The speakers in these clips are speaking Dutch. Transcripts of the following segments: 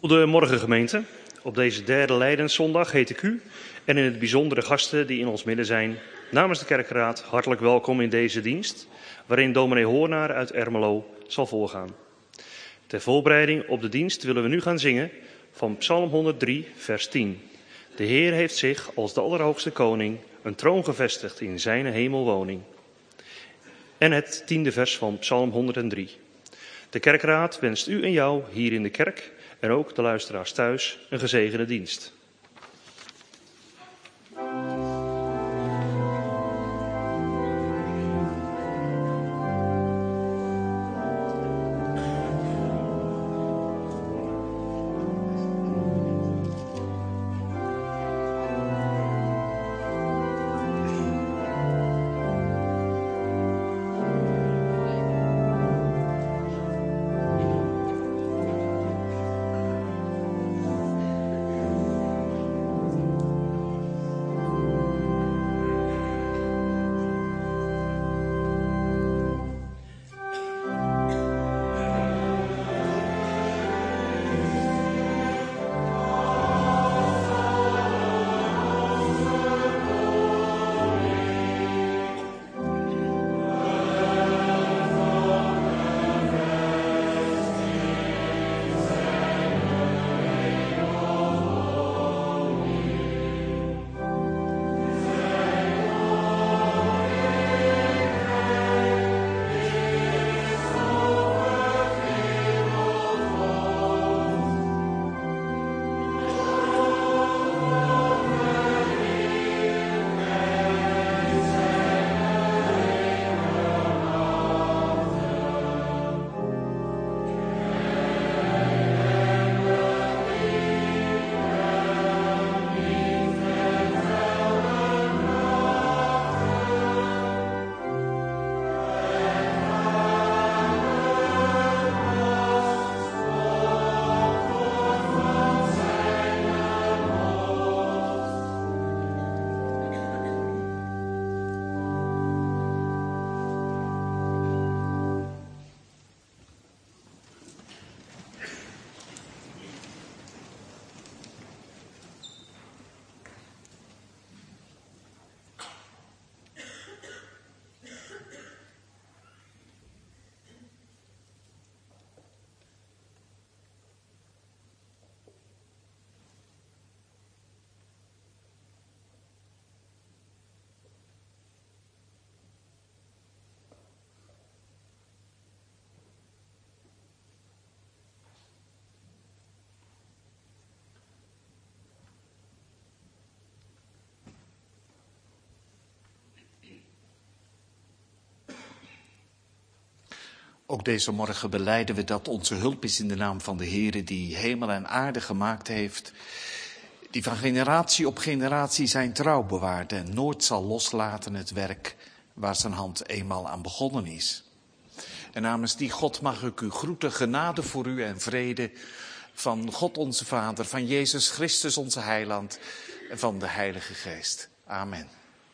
Goedemorgen gemeente. Op deze derde Lijdenszondag heet ik u en in het bijzonder de gasten die in ons midden zijn namens de kerkraad hartelijk welkom in deze dienst, waarin dominee Hoornaar uit Ermelo zal voorgaan. Ter voorbereiding op de dienst willen we nu gaan zingen van Psalm 103, vers 10. De Heer heeft zich als de Allerhoogste Koning een troon gevestigd in zijn hemelwoning. En het 10e vers van Psalm 103. De kerkraad wenst u en jou hier in de kerk en ook de luisteraars thuis een gezegende dienst. Ook deze morgen belijden we dat onze hulp is in de naam van de Heere die hemel en aarde gemaakt heeft. Die van generatie op generatie zijn trouw bewaart en nooit zal loslaten het werk waar zijn hand eenmaal aan begonnen is. En namens die God mag ik u groeten, genade voor u en vrede van God onze Vader, van Jezus Christus onze Heiland en van de Heilige Geest. Amen.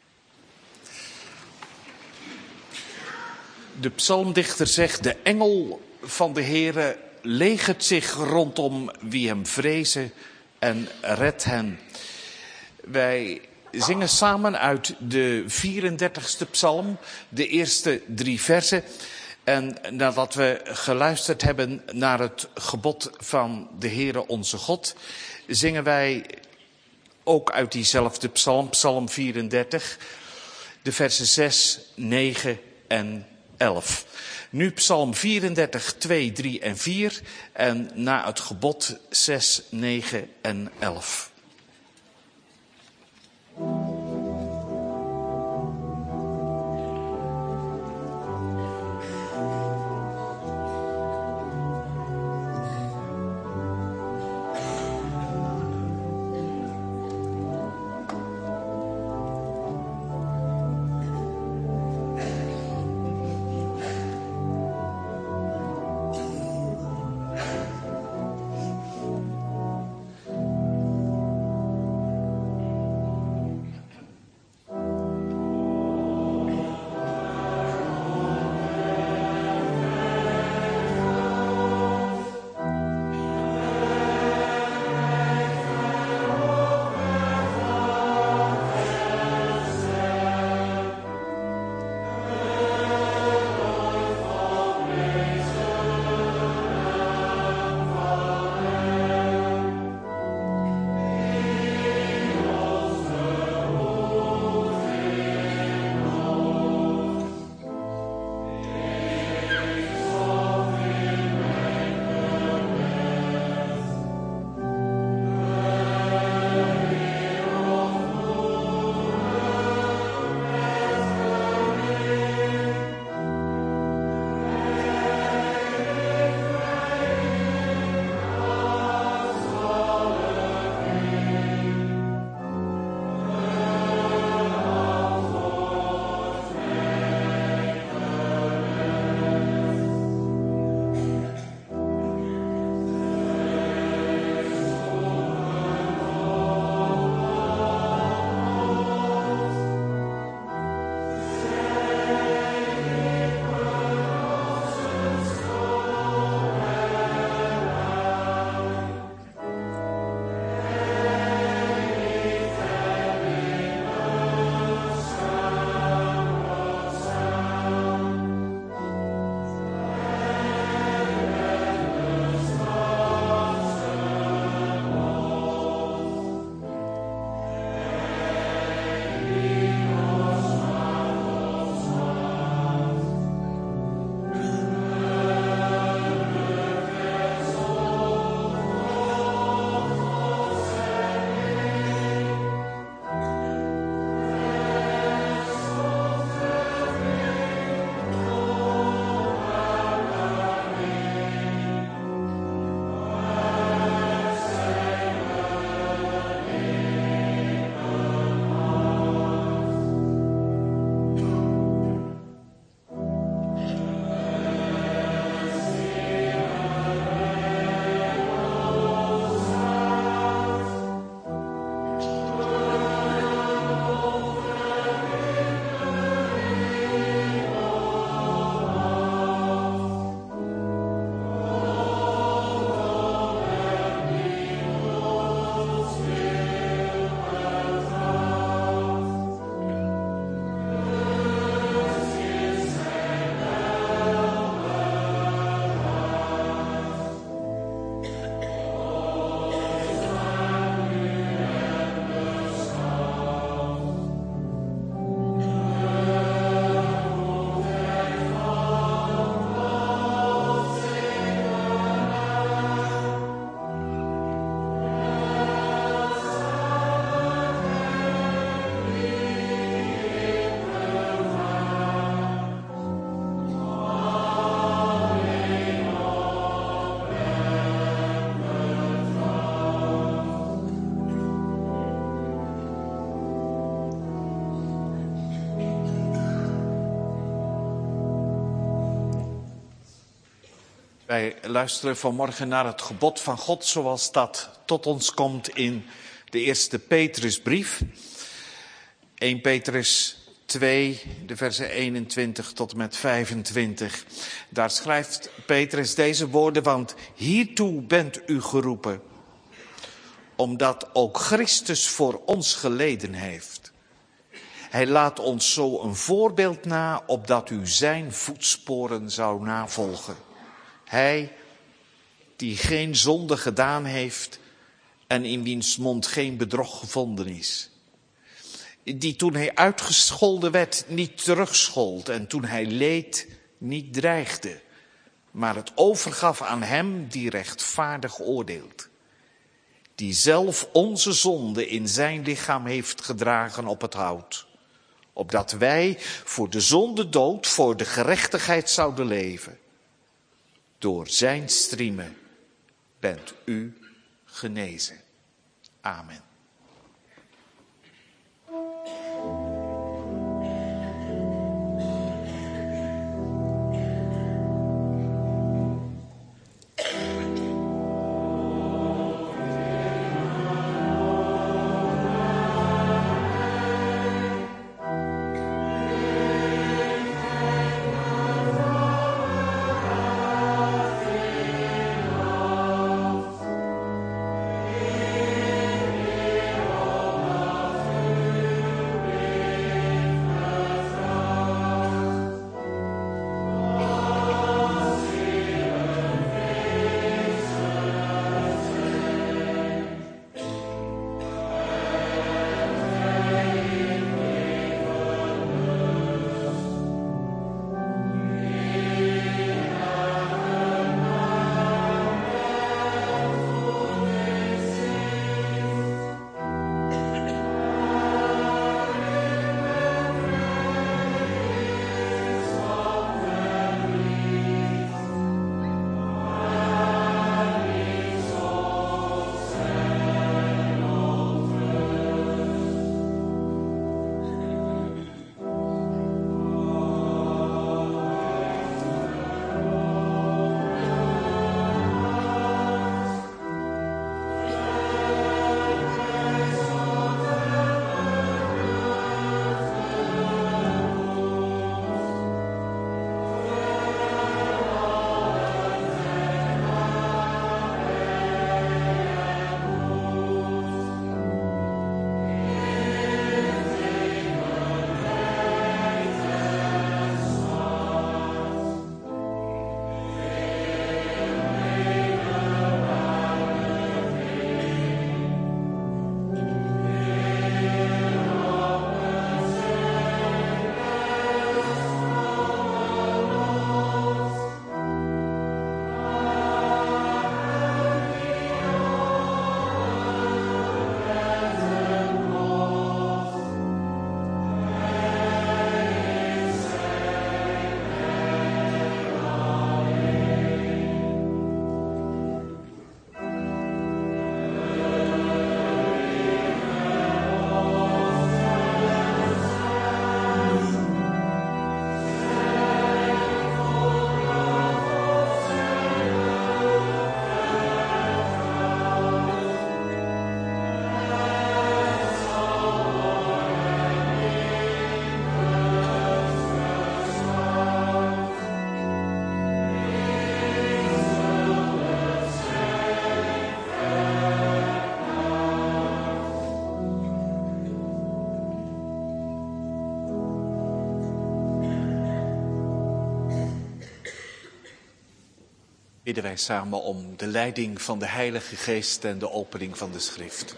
De psalmdichter zegt, de engel van de Heere legert zich rondom wie hem vrezen en redt hen. Wij zingen samen uit de 34ste psalm, de eerste 3 versen. En nadat we geluisterd hebben naar het gebod van de Heere onze God, zingen wij ook uit diezelfde psalm, psalm 34, de versen 6, 9 en 11. Nu psalm 34, 2, 3 en 4 en na het gebod 6, 9 en 11. Wij luisteren vanmorgen naar het gebod van God zoals dat tot ons komt in de eerste Petrusbrief. 1 Petrus 2, de versen 21 tot en met 25. Daar schrijft Petrus deze woorden, want hiertoe bent u geroepen, omdat ook Christus voor ons geleden heeft. Hij laat ons zo een voorbeeld na, opdat u zijn voetsporen zou navolgen. Hij die geen zonde gedaan heeft en in wiens mond geen bedrog gevonden is. Die toen hij uitgescholden werd niet terugschold en toen hij leed niet dreigde, maar het overgaf aan hem die rechtvaardig oordeelt. Die zelf onze zonde in zijn lichaam heeft gedragen op het hout, opdat wij voor de zonde dood, voor de gerechtigheid zouden leven. Door zijn striemen bent u genezen. Amen. Bidden wij samen om de leiding van de Heilige Geest en de opening van de Schrift.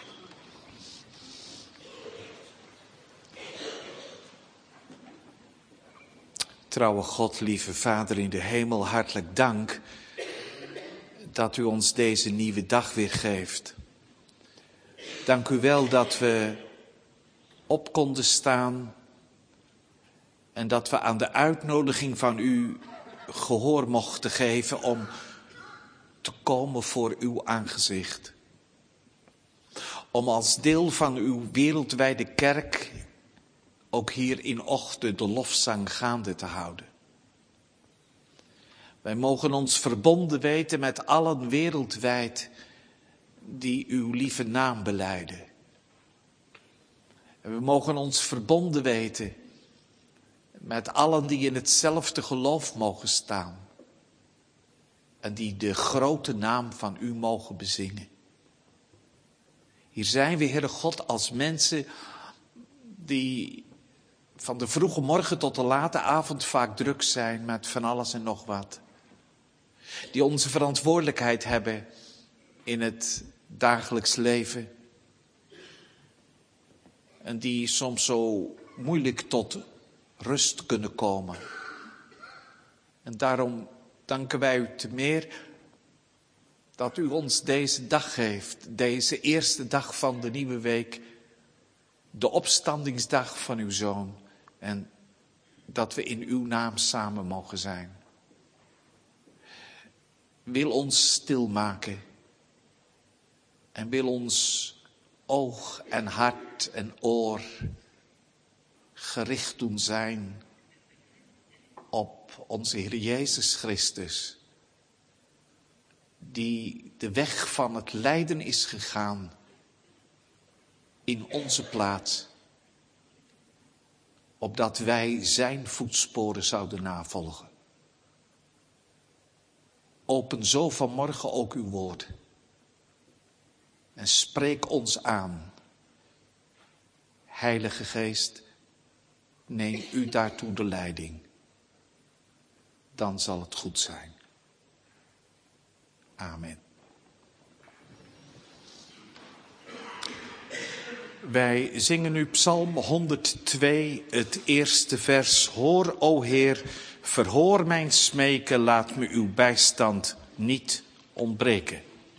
Trouwe God, lieve Vader in de hemel, hartelijk dank dat u ons deze nieuwe dag weer geeft. Dank u wel dat we op konden staan en dat we aan de uitnodiging van u gehoor mochten geven om te komen voor uw aangezicht. Om als deel van uw wereldwijde kerk ook hier in Ochten de lofzang gaande te houden. Wij mogen ons verbonden weten met allen wereldwijd die uw lieve naam belijden. En we mogen ons verbonden weten met allen die in hetzelfde geloof mogen staan. En die de grote naam van u mogen bezingen. Hier zijn we, Heere God, als mensen die van de vroege morgen tot de late avond vaak druk zijn met van alles en nog wat. Die onze verantwoordelijkheid hebben in het dagelijks leven. En die soms zo moeilijk tot rust kunnen komen. En daarom danken wij u te meer dat u ons deze dag geeft. Deze eerste dag van de nieuwe week. De opstandingsdag van uw Zoon. En dat we in uw naam samen mogen zijn. Wil ons stilmaken. En wil ons oog en hart en oor gericht doen zijn op onze Heer Jezus Christus. Die de weg van het lijden is gegaan in onze plaats. Opdat wij zijn voetsporen zouden navolgen. Open zo vanmorgen ook uw woord. En spreek ons aan. Heilige Geest, neem u daartoe de leiding. Dan zal het goed zijn. Amen. Wij zingen nu Psalm 102, het eerste vers. Hoor, o Heer, verhoor mijn smeken, laat me uw bijstand niet ontbreken.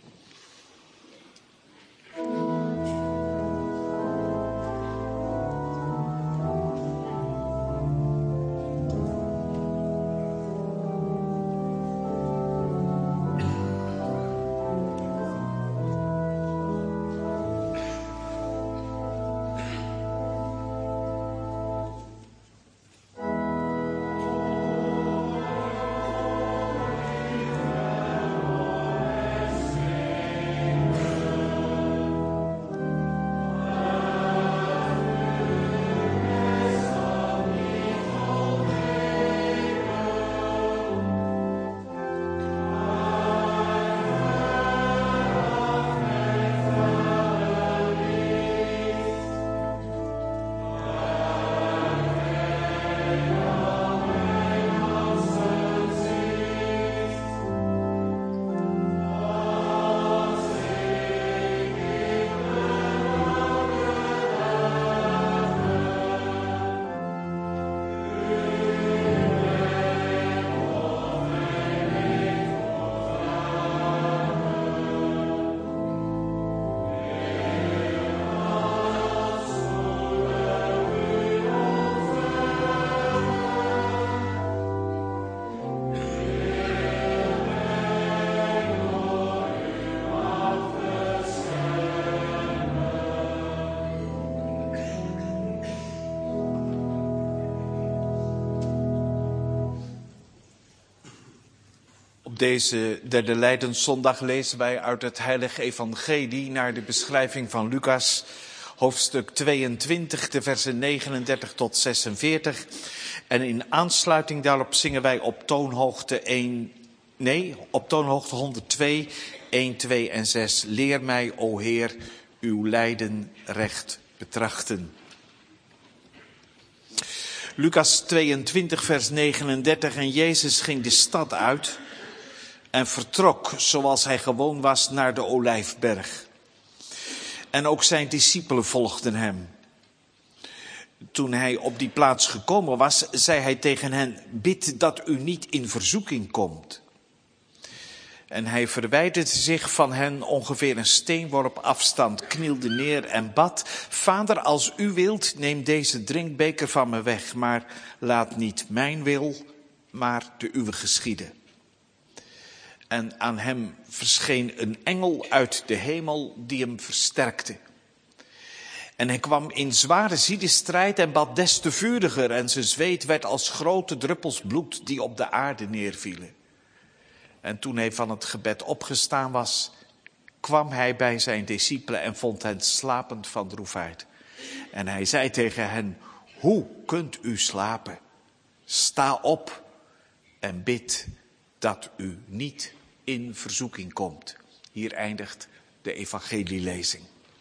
Op deze derde Lijdenszondag lezen wij uit het Heilige Evangelie naar de beschrijving van Lucas, hoofdstuk 22, de versen 39 tot 46. En in aansluiting daarop zingen wij op toonhoogte 102, 1, 2 en 6. Leer mij, o Heer, uw lijden recht betrachten. Lucas 22, vers 39. En Jezus ging de stad uit en vertrok, zoals hij gewoon was, naar de Olijfberg. En ook zijn discipelen volgden hem. Toen hij op die plaats gekomen was, zei hij tegen hen: bid dat u niet in verzoeking komt. En hij verwijderde zich van hen ongeveer een steenworp afstand, knielde neer en bad: Vader, als u wilt, neem deze drinkbeker van me weg, maar laat niet mijn wil, maar de uwe geschieden. En aan hem verscheen een engel uit de hemel die hem versterkte. En hij kwam in zware ziedestrijd en bad des te vuriger, en zijn zweet werd als grote druppels bloed die op de aarde neervielen. En toen hij van het gebed opgestaan was, kwam hij bij zijn discipelen en vond hen slapend van droefheid. En hij zei tegen hen, hoe kunt u slapen? Sta op en bid dat u niet in verzoeking komt. Hier eindigt de evangelielezing.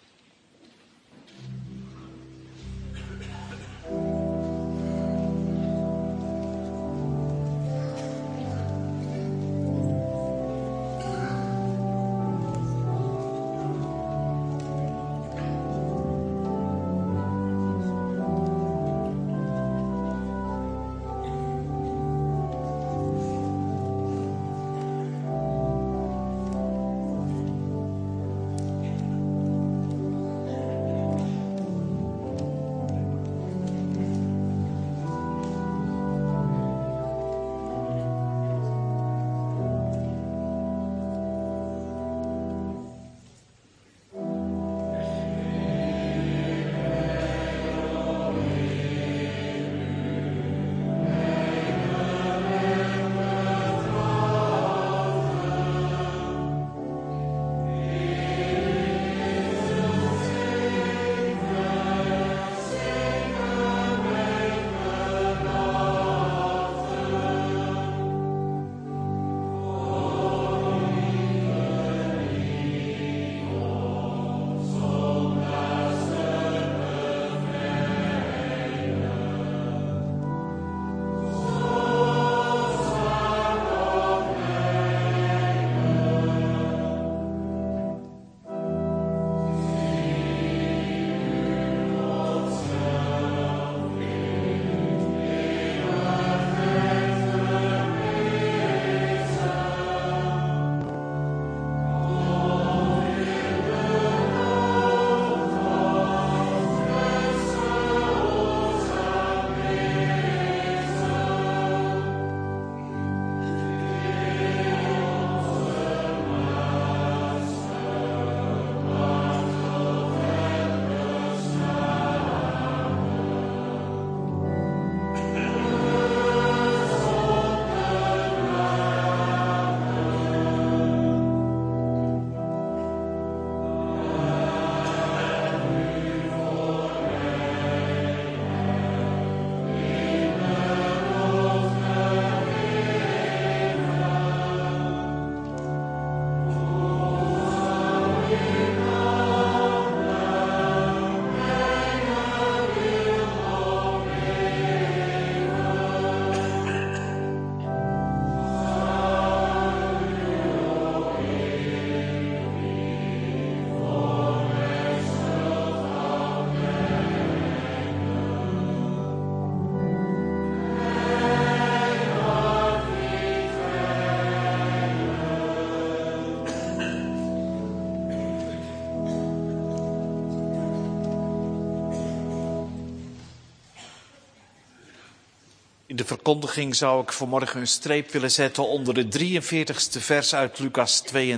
In de verkondiging zou ik vanmorgen een streep willen zetten onder het 43ste vers uit Lucas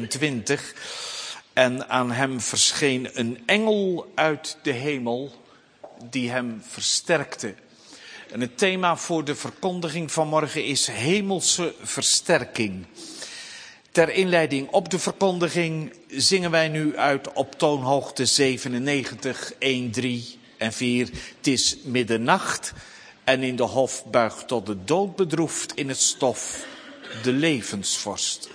22. En aan hem verscheen een engel uit de hemel die hem versterkte. En het thema voor de verkondiging vanmorgen is hemelse versterking. Ter inleiding op de verkondiging zingen wij nu uit op toonhoogte 97, 1, 3 en 4. Het is middernacht en in de hof buigt tot de dood bedroefd in het stof de levensvorst.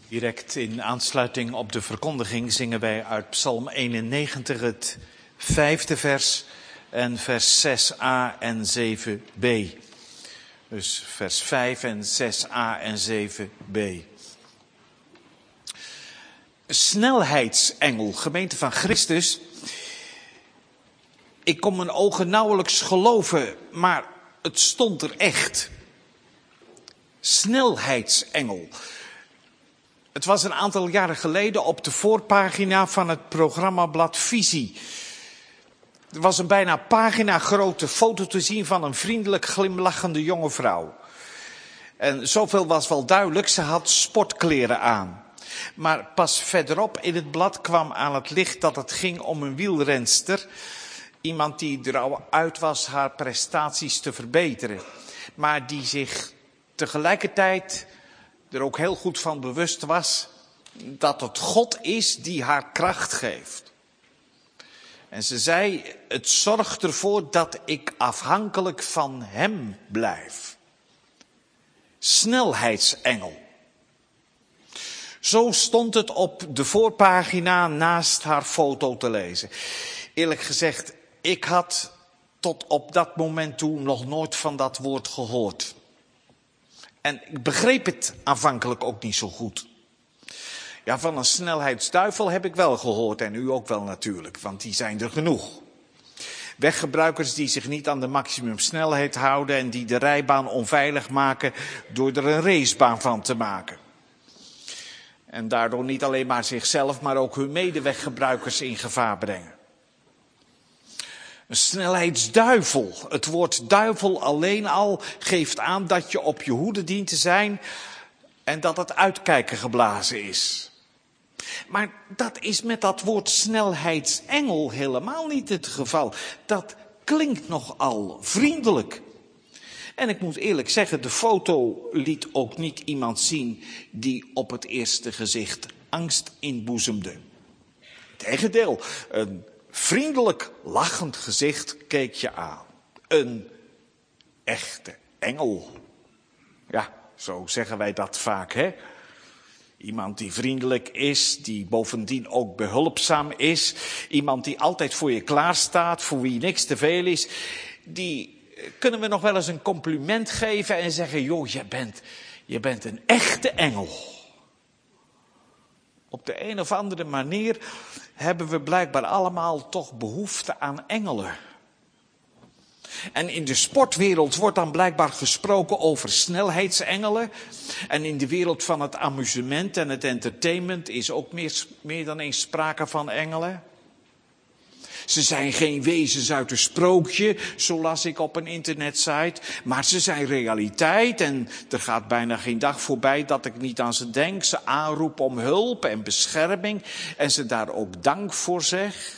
Direct in aansluiting op de verkondiging zingen wij uit Psalm 91 het 5e vers en vers 6a en 7b. Dus vers 5 en 6a en 7b. Snelheidsengel, gemeente van Christus. Ik kon mijn ogen nauwelijks geloven, maar het stond er echt. Snelheidsengel. Het was een aantal jaren geleden op de voorpagina van het programmablad Visie. Er was een bijna pagina grote foto te zien van een vriendelijk glimlachende jonge vrouw. En zoveel was wel duidelijk, ze had sportkleren aan. Maar pas verderop in het blad kwam aan het licht dat het ging om een wielrenster. Iemand die er al uit was haar prestaties te verbeteren. Maar die zich tegelijkertijd er ook heel goed van bewust was dat het God is die haar kracht geeft. En ze zei, het zorgt ervoor dat ik afhankelijk van hem blijf. Snelheidsengel. Zo stond het op de voorpagina naast haar foto te lezen. Eerlijk gezegd, ik had tot op dat moment toe nog nooit van dat woord gehoord. En ik begreep het aanvankelijk ook niet zo goed. Ja, van een snelheidsduivel heb ik wel gehoord en u ook wel natuurlijk, want die zijn er genoeg. Weggebruikers die zich niet aan de maximumsnelheid houden en die de rijbaan onveilig maken door er een racebaan van te maken. En daardoor niet alleen maar zichzelf, maar ook hun medeweggebruikers in gevaar brengen. Een snelheidsduivel. Het woord duivel alleen al geeft aan dat je op je hoede dient te zijn en dat het uitkijken geblazen is. Maar dat is met dat woord snelheidsengel helemaal niet het geval. Dat klinkt nogal vriendelijk. En ik moet eerlijk zeggen, de foto liet ook niet iemand zien die op het eerste gezicht angst inboezemde. Tegendeel, een vriendelijk lachend gezicht keek je aan. Een echte engel. Ja, zo zeggen wij dat vaak, hè? Iemand die vriendelijk is, die bovendien ook behulpzaam is. Iemand die altijd voor je klaarstaat, voor wie niks te veel is. Die kunnen we nog wel eens een compliment geven en zeggen, joh, je bent een echte engel. Op de een of andere manier hebben we blijkbaar allemaal toch behoefte aan engelen. En in de sportwereld wordt dan blijkbaar gesproken over snelheidsengelen. En in de wereld van het amusement en het entertainment is ook meer dan eens sprake van engelen. Ze zijn geen wezens uit een sprookje, zo las ik op een internetsite. Maar ze zijn realiteit en er gaat bijna geen dag voorbij dat ik niet aan ze denk. Ze aanroep om hulp en bescherming en ze daar ook dank voor zeg.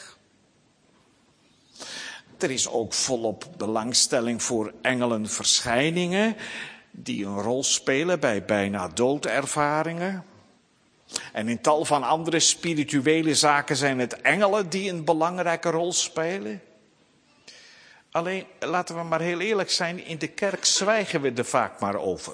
Er is ook volop belangstelling voor engelenverschijningen die een rol spelen bij bijna doodervaringen. En in tal van andere spirituele zaken zijn het engelen die een belangrijke rol spelen. Alleen, laten we maar heel eerlijk zijn, in de kerk zwijgen we er vaak maar over.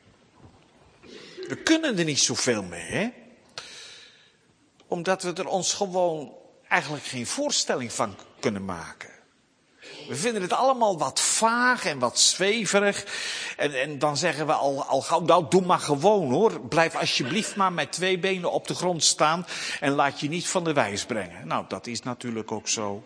We kunnen er niet zoveel mee, hè? Omdat we er ons gewoon eigenlijk geen voorstelling van kunnen maken. We vinden het allemaal wat vaag en wat zweverig. En dan zeggen we al gauw, nou doe maar gewoon hoor. Blijf alsjeblieft maar met 2 benen op de grond staan en laat je niet van de wijs brengen. Nou, dat is natuurlijk ook zo.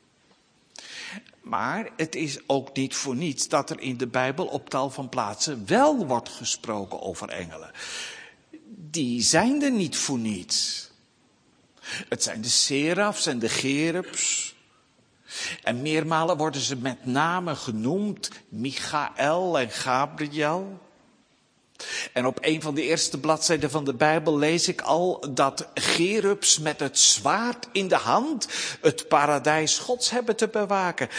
Maar het is ook niet voor niets dat er in de Bijbel op tal van plaatsen wel wordt gesproken over engelen. Die zijn er niet voor niets. Het zijn de serafs en de cherubs. En meermalen worden ze met name genoemd, Michael en Gabriel. En op een van de eerste bladzijden van de Bijbel lees ik al dat cherubs met het zwaard in de hand het paradijs Gods hebben te bewaken.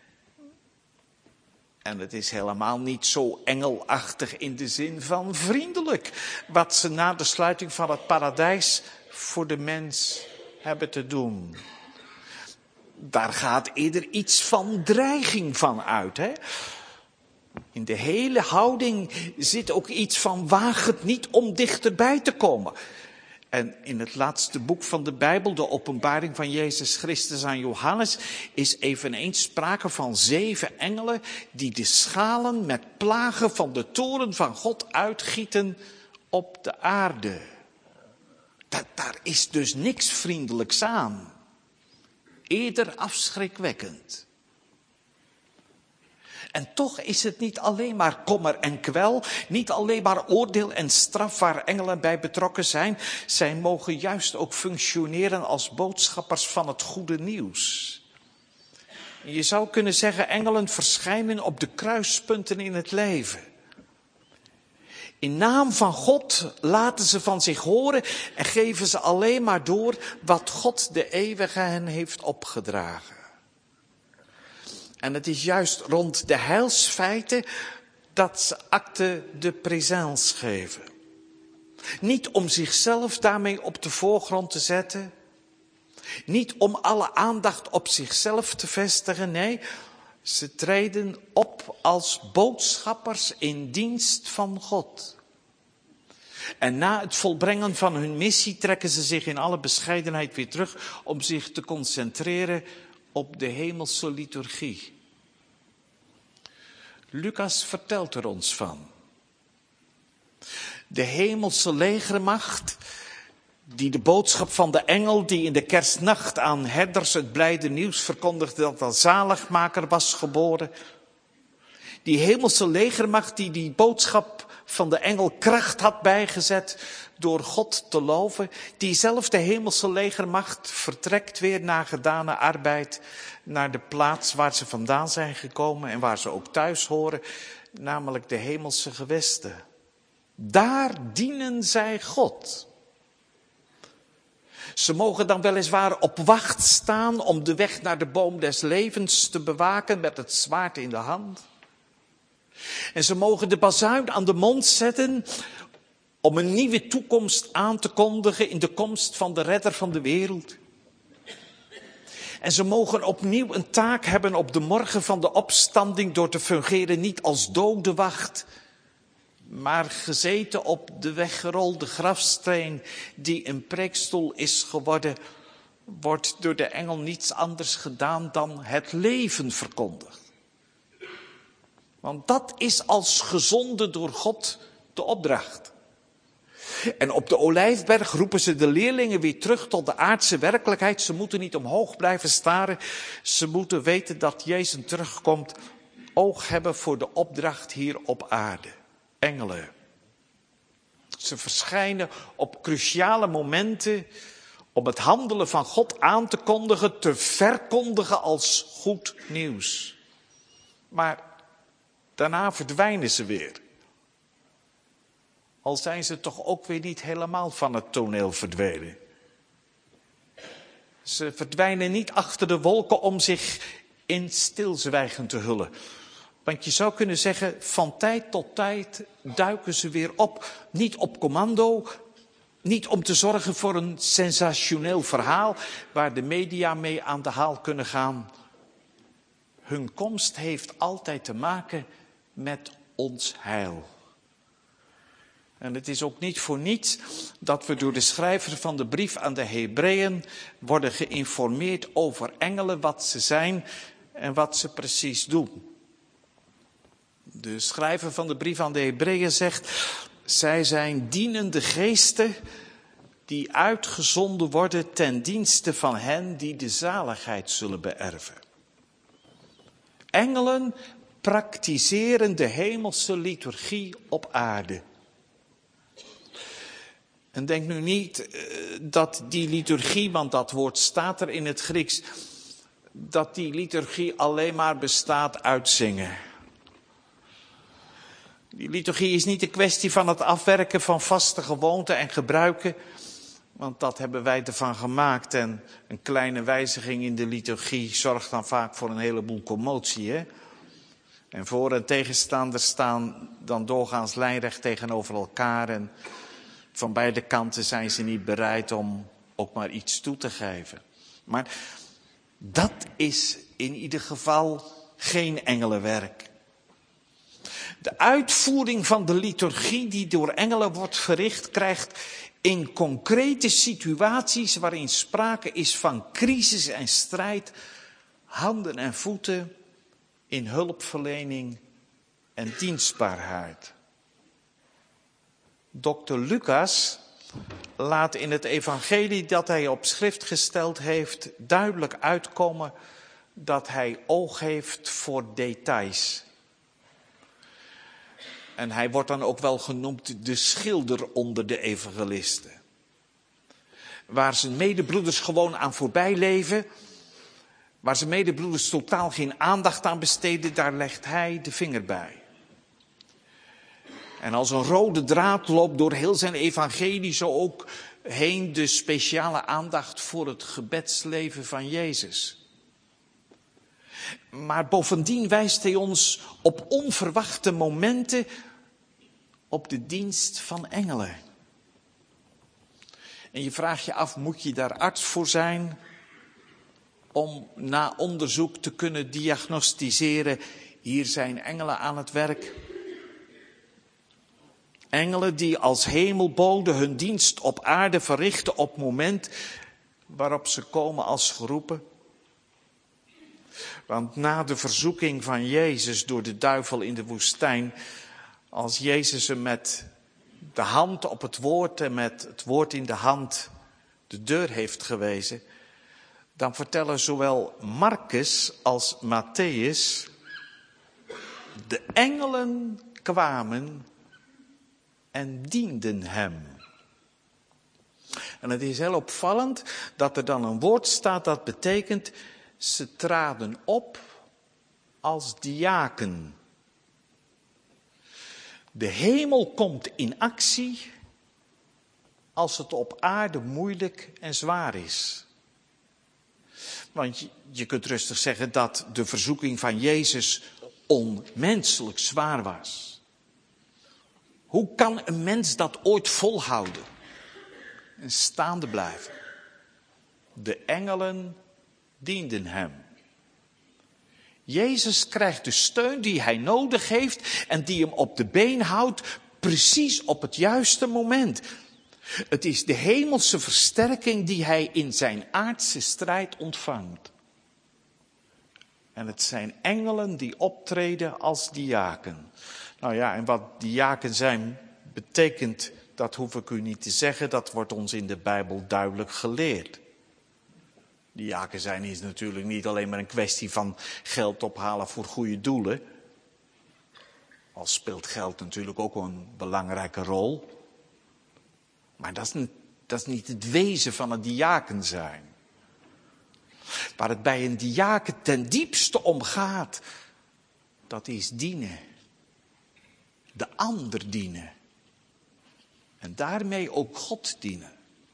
En het is helemaal niet zo engelachtig in de zin van vriendelijk, wat ze na de sluiting van het paradijs voor de mens hebben te doen. Daar gaat eerder iets van dreiging van uit, hè? In de hele houding zit ook iets van waag het niet om dichterbij te komen. En in het laatste boek van de Bijbel, de openbaring van Jezus Christus aan Johannes, is eveneens sprake van 7 engelen die de schalen met plagen van de toorn van God uitgieten op de aarde. Daar is dus niks vriendelijks aan. Eerder afschrikwekkend. En toch is het niet alleen maar kommer en kwel, niet alleen maar oordeel en straf waar engelen bij betrokken zijn. Zij mogen juist ook functioneren als boodschappers van het goede nieuws. Je zou kunnen zeggen, engelen verschijnen op de kruispunten in het leven. In naam van God laten ze van zich horen en geven ze alleen maar door wat God de eeuwige hen heeft opgedragen. En het is juist rond de heilsfeiten dat ze acte de présence geven. Niet om zichzelf daarmee op de voorgrond te zetten. Niet om alle aandacht op zichzelf te vestigen. Nee, ze treden op als boodschappers in dienst van God. En na het volbrengen van hun missie trekken ze zich in alle bescheidenheid weer terug om zich te concentreren op de hemelse liturgie. Lucas vertelt er ons van. De hemelse legermacht, die de boodschap van de engel die in de kerstnacht aan herders het blijde nieuws verkondigde dat een zaligmaker was geboren. Die hemelse legermacht die boodschap van de engel kracht had bijgezet door God te loven. Diezelfde hemelse legermacht vertrekt weer na gedane arbeid naar de plaats waar ze vandaan zijn gekomen en waar ze ook thuis horen, namelijk de hemelse gewesten. Daar dienen zij God. Ze mogen dan weliswaar op wacht staan om de weg naar de boom des levens te bewaken met het zwaard in de hand. En ze mogen de bazuin aan de mond zetten om een nieuwe toekomst aan te kondigen in de komst van de redder van de wereld. En ze mogen opnieuw een taak hebben op de morgen van de opstanding door te fungeren niet als dode wacht, maar gezeten op de weggerolde grafsteen die een preekstoel is geworden, wordt door de engel niets anders gedaan dan het leven verkondigd. Want dat is als gezonden door God de opdracht. En op de Olijfberg roepen ze de leerlingen weer terug tot de aardse werkelijkheid. Ze moeten niet omhoog blijven staren. Ze moeten weten dat Jezus terugkomt. Oog hebben voor de opdracht hier op aarde. Engelen. Ze verschijnen op cruciale momenten om het handelen van God aan te kondigen, te verkondigen als goed nieuws. Maar daarna verdwijnen ze weer. Al zijn ze toch ook weer niet helemaal van het toneel verdwenen. Ze verdwijnen niet achter de wolken om zich in stilzwijgen te hullen. Want je zou kunnen zeggen, van tijd tot tijd duiken ze weer op. Niet op commando, niet om te zorgen voor een sensationeel verhaal waar de media mee aan de haal kunnen gaan. Hun komst heeft altijd te maken met ons heil. En het is ook niet voor niets dat we door de schrijver van de brief aan de Hebreeën worden geïnformeerd over engelen, wat ze zijn en wat ze precies doen. De schrijver van de brief aan de Hebreeën zegt, zij zijn dienende geesten die uitgezonden worden ten dienste van hen die de zaligheid zullen beërven. Engelen praktiseren de hemelse liturgie op aarde. En denk nu niet dat die liturgie, want dat woord staat er in het Grieks, dat die liturgie alleen maar bestaat uit zingen. Die liturgie is niet een kwestie van het afwerken van vaste gewoonten en gebruiken, want dat hebben wij ervan gemaakt. En een kleine wijziging in de liturgie zorgt dan vaak voor een heleboel commotie, hè? En voor- en tegenstanders staan dan doorgaans lijnrecht tegenover elkaar. En van beide kanten zijn ze niet bereid om ook maar iets toe te geven. Maar dat is in ieder geval geen engelenwerk. De uitvoering van de liturgie die door engelen wordt verricht, krijgt in concrete situaties waarin sprake is van crisis en strijd, handen en voeten in hulpverlening en dienstbaarheid. Dokter Lucas laat in het evangelie dat hij op schrift gesteld heeft duidelijk uitkomen dat hij oog heeft voor details. En hij wordt dan ook wel genoemd de schilder onder de evangelisten. Waar zijn medebroeders gewoon aan voorbij leven, waar zijn medebroeders totaal geen aandacht aan besteden, daar legt hij de vinger bij. En als een rode draad loopt door heel zijn evangelie zo ook heen de speciale aandacht voor het gebedsleven van Jezus. Maar bovendien wijst hij ons op onverwachte momenten op de dienst van engelen. En je vraagt je af, moet je daar arts voor zijn om na onderzoek te kunnen diagnosticeren, hier zijn engelen aan het werk. Engelen die als hemelboden hun dienst op aarde verrichten op het moment waarop ze komen als geroepen. Want na de verzoeking van Jezus door de duivel in de woestijn, als Jezus hem met de hand op het woord en met het woord in de hand de deur heeft gewezen, dan vertellen zowel Marcus als Matthäus, de engelen kwamen en dienden hem. En het is heel opvallend dat er dan een woord staat dat betekent, ze traden op als diaken. De hemel komt in actie als het op aarde moeilijk en zwaar is. Want je kunt rustig zeggen dat de verzoeking van Jezus onmenselijk zwaar was. Hoe kan een mens dat ooit volhouden en staande blijven? De engelen dienden hem. Jezus krijgt de steun die hij nodig heeft en die hem op de been houdt, precies op het juiste moment. Het is de hemelse versterking die hij in zijn aardse strijd ontvangt. En het zijn engelen die optreden als diaken. Nou ja, en wat diaken zijn betekent, dat hoef ik u niet te zeggen, dat wordt ons in de Bijbel duidelijk geleerd. Diaken zijn is natuurlijk niet alleen maar een kwestie van geld ophalen voor goede doelen. Al speelt geld natuurlijk ook een belangrijke rol. Maar dat is niet het wezen van het diaken zijn. Waar het bij een diaken ten diepste om gaat, dat is dienen. De ander dienen. En daarmee ook God dienen.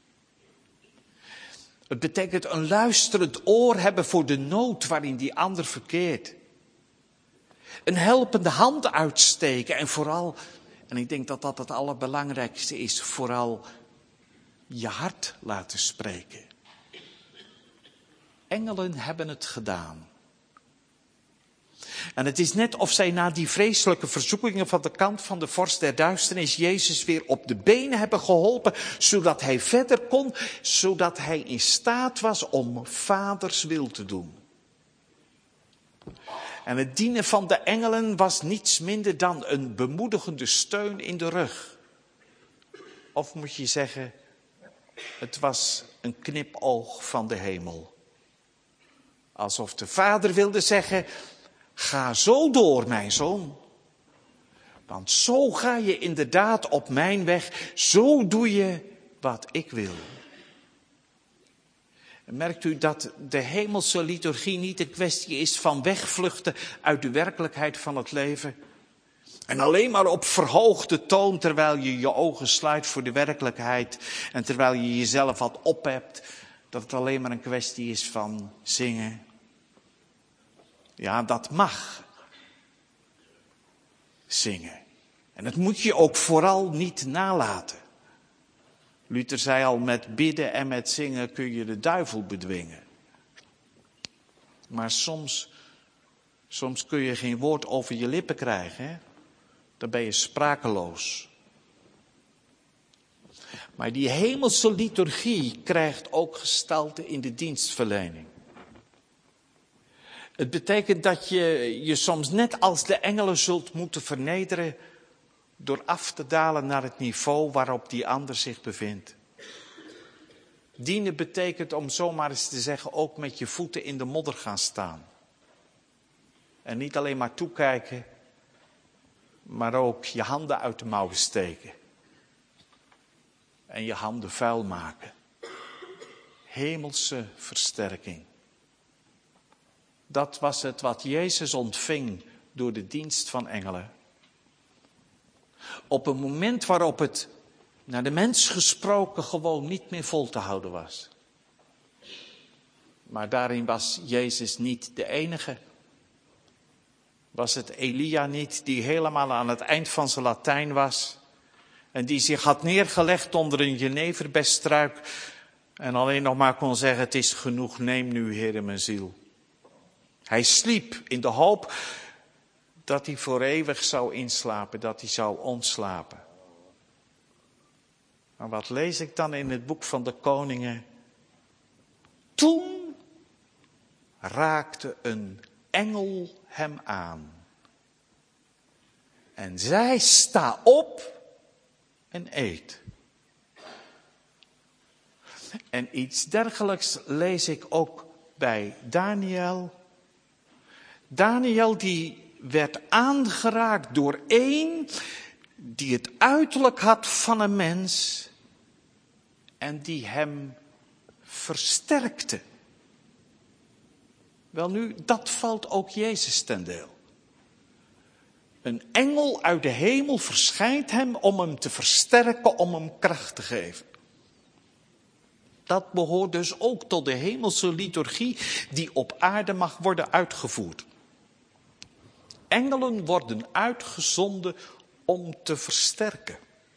Het betekent een luisterend oor hebben voor de nood waarin die ander verkeert. Een helpende hand uitsteken en vooral, en ik denk dat dat het allerbelangrijkste is, vooral je hart laten spreken. Engelen hebben het gedaan. En het is net of zij na die vreselijke verzoekingen van de kant van de vorst der duisternis Jezus weer op de benen hebben geholpen, zodat hij verder kon, zodat hij in staat was om vaders wil te doen. En het dienen van de engelen was niets minder dan een bemoedigende steun in de rug. Of moet je zeggen, het was een knipoog van de hemel. Alsof de vader wilde zeggen, ga zo door, mijn zoon. Want zo ga je inderdaad op mijn weg. Zo doe je wat ik wil. En merkt u dat de hemelse liturgie niet een kwestie is van wegvluchten uit de werkelijkheid van het leven. En alleen maar op verhoogde toon terwijl je je ogen sluit voor de werkelijkheid. En terwijl je jezelf wat ophebt. Dat het alleen maar een kwestie is van zingen. Ja, dat mag. Zingen. En dat moet je ook vooral niet nalaten. Luther zei al, met bidden en met zingen kun je de duivel bedwingen. Maar soms kun je geen woord over je lippen krijgen. Hè? dan ben je sprakeloos. Maar die hemelse liturgie krijgt ook gestalte in de dienstverlening. Het betekent dat je je soms net als de engelen zult moeten vernederen door af te dalen naar het niveau waarop die ander zich bevindt. Dienen betekent, om zomaar eens te zeggen, ook met je voeten in de modder gaan staan. En niet alleen maar toekijken, maar ook je handen uit de mouwen steken. En je handen vuil maken. Hemelse versterking. Dat was het wat Jezus ontving door de dienst van engelen. Op een moment waarop het, naar de mens gesproken, gewoon niet meer vol te houden was. Maar daarin was Jezus niet de enige. Was het Elia niet die helemaal aan het eind van zijn Latijn was? En die zich had neergelegd onder een jeneverbestruik. En alleen nog maar kon zeggen, het is genoeg, neem nu, Heere, mijn ziel. Hij sliep in de hoop dat hij voor eeuwig zou inslapen, dat hij zou ontslapen. Maar wat lees ik dan in het boek van de Koningen? Toen raakte een engel hem aan. En zei, sta op en eet. En iets dergelijks lees ik ook bij Daniel. Daniel die werd aangeraakt door één die het uiterlijk had van een mens en die hem versterkte. Welnu, dat valt ook Jezus ten deel. Een engel uit de hemel verschijnt hem om hem te versterken, om hem kracht te geven. Dat behoort dus ook tot de hemelse liturgie die op aarde mag worden uitgevoerd. Engelen worden uitgezonden om te versterken.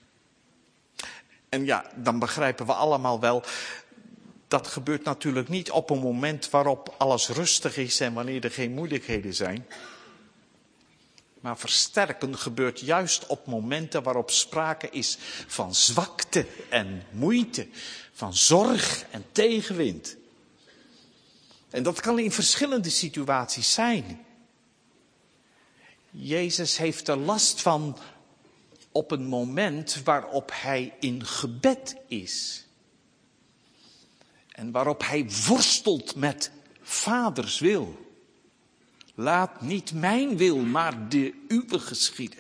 En ja, dan begrijpen we allemaal wel, dat gebeurt natuurlijk niet op een moment waarop alles rustig is en wanneer er geen moeilijkheden zijn. Maar versterken gebeurt juist op momenten waarop sprake is van zwakte en moeite, van zorg en tegenwind. En dat kan in verschillende situaties zijn. Jezus heeft er last van op een moment waarop hij in gebed is. En waarop hij worstelt met vaders wil. Laat niet mijn wil, maar de uwe geschieden.